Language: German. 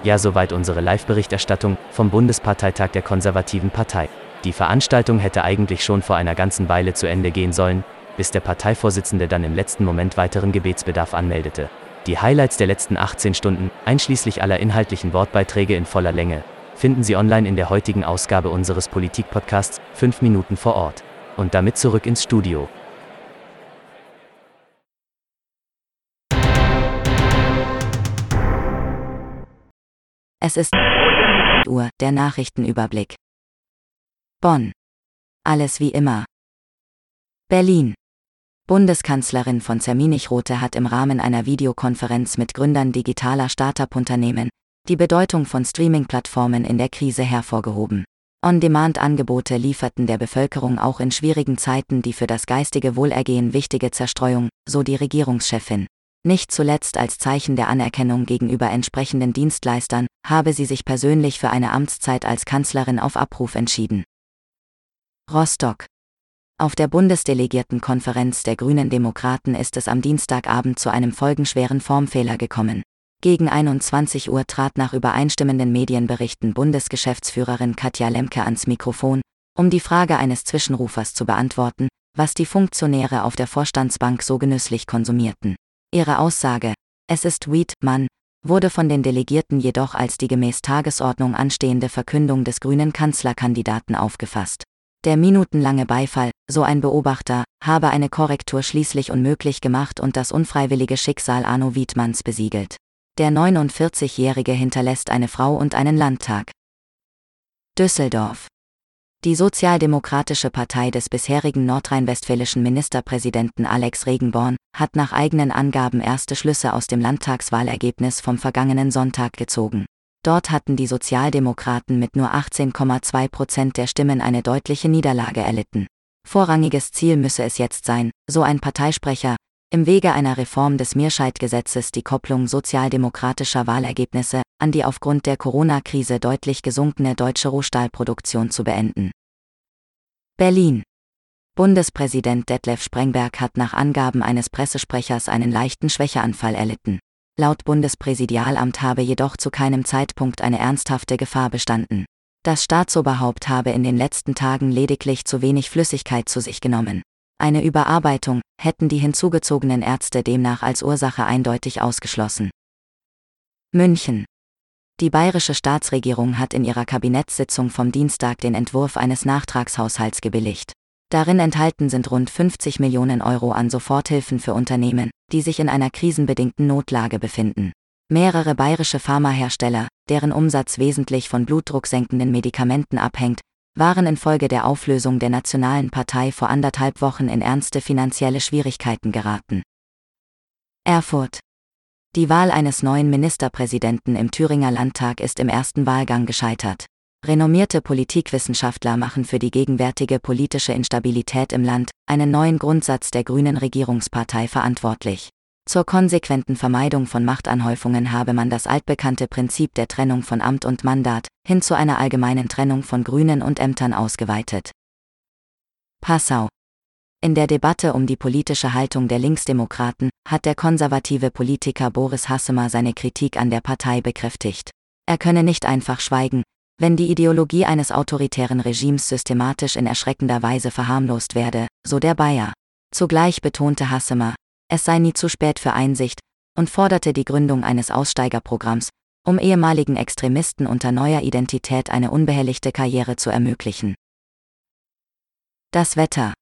Ja, soweit unsere Live-Berichterstattung vom Bundesparteitag der Konservativen Partei. Die Veranstaltung hätte eigentlich schon vor einer ganzen Weile zu Ende gehen sollen, bis der Parteivorsitzende dann im letzten Moment weiteren Gebetsbedarf anmeldete. Die Highlights der letzten 18 Stunden, einschließlich aller inhaltlichen Wortbeiträge in voller Länge, finden Sie online in der heutigen Ausgabe unseres Politik-Podcasts 5 Minuten vor Ort. Und damit zurück ins Studio. Es ist Uhr, der Nachrichtenüberblick. Bonn. Alles wie immer. Berlin. Bundeskanzlerin von Zerminich-Rothe hat im Rahmen einer Videokonferenz mit Gründern digitaler Start-up-Unternehmen die Bedeutung von Streaming-Plattformen in der Krise hervorgehoben. On-Demand-Angebote lieferten der Bevölkerung auch in schwierigen Zeiten die für das geistige Wohlergehen wichtige Zerstreuung, so die Regierungschefin. Nicht zuletzt als Zeichen der Anerkennung gegenüber entsprechenden Dienstleistern habe sie sich persönlich für eine Amtszeit als Kanzlerin auf Abruf entschieden. Rostock. Auf der Bundesdelegiertenkonferenz der Grünen Demokraten ist es am Dienstagabend zu einem folgenschweren Formfehler gekommen. Gegen 21 Uhr trat nach übereinstimmenden Medienberichten Bundesgeschäftsführerin Katja Lemke ans Mikrofon, um die Frage eines Zwischenrufers zu beantworten, was die Funktionäre auf der Vorstandsbank so genüsslich konsumierten. Ihre Aussage, es ist Weed, Mann, wurde von den Delegierten jedoch als die gemäß Tagesordnung anstehende Verkündung des grünen Kanzlerkandidaten aufgefasst. Der minutenlange Beifall, so ein Beobachter, habe eine Korrektur schließlich unmöglich gemacht und das unfreiwillige Schicksal Arno Wiedmanns besiegelt. Der 49-Jährige hinterlässt eine Frau und einen Landtag. Düsseldorf. Die Sozialdemokratische Partei des bisherigen nordrhein-westfälischen Ministerpräsidenten Alex Regenborn hat nach eigenen Angaben erste Schlüsse aus dem Landtagswahlergebnis vom vergangenen Sonntag gezogen. Dort hatten die Sozialdemokraten mit nur 18,2% der Stimmen eine deutliche Niederlage erlitten. Vorrangiges Ziel müsse es jetzt sein, so ein Parteisprecher, im Wege einer Reform des Mirscheid-Gesetzes die Kopplung sozialdemokratischer Wahlergebnisse an die aufgrund der Corona-Krise deutlich gesunkene deutsche Rohstahlproduktion zu beenden. Berlin. Bundespräsident Detlef Sprengberg hat nach Angaben eines Pressesprechers einen leichten Schwächeanfall erlitten. Laut Bundespräsidialamt habe jedoch zu keinem Zeitpunkt eine ernsthafte Gefahr bestanden. Das Staatsoberhaupt habe in den letzten Tagen lediglich zu wenig Flüssigkeit zu sich genommen. Eine Überarbeitung hätten die hinzugezogenen Ärzte demnach als Ursache eindeutig ausgeschlossen. München. Die bayerische Staatsregierung hat in ihrer Kabinettssitzung vom Dienstag den Entwurf eines Nachtragshaushalts gebilligt. Darin enthalten sind rund 50 Millionen Euro an Soforthilfen für Unternehmen, die sich in einer krisenbedingten Notlage befinden. Mehrere bayerische Pharmahersteller, deren Umsatz wesentlich von blutdrucksenkenden Medikamenten abhängt, waren infolge der Auflösung der Nationalen Partei vor 1,5 Wochen in ernste finanzielle Schwierigkeiten geraten. Erfurt. Die Wahl eines neuen Ministerpräsidenten im Thüringer Landtag ist im ersten Wahlgang gescheitert. Renommierte Politikwissenschaftler machen für die gegenwärtige politische Instabilität im Land einen neuen Grundsatz der grünen Regierungspartei verantwortlich. Zur konsequenten Vermeidung von Machtanhäufungen habe man das altbekannte Prinzip der Trennung von Amt und Mandat hin zu einer allgemeinen Trennung von Grünen und Ämtern ausgeweitet. Passau. In der Debatte um die politische Haltung der Linksdemokraten hat der konservative Politiker Boris Hassemer seine Kritik an der Partei bekräftigt. Er könne nicht einfach schweigen, wenn die Ideologie eines autoritären Regimes systematisch in erschreckender Weise verharmlost werde, so der Bayer. Zugleich betonte Hassemer, es sei nie zu spät für Einsicht, und forderte die Gründung eines Aussteigerprogramms, um ehemaligen Extremisten unter neuer Identität eine unbehelligte Karriere zu ermöglichen. Das Wetter.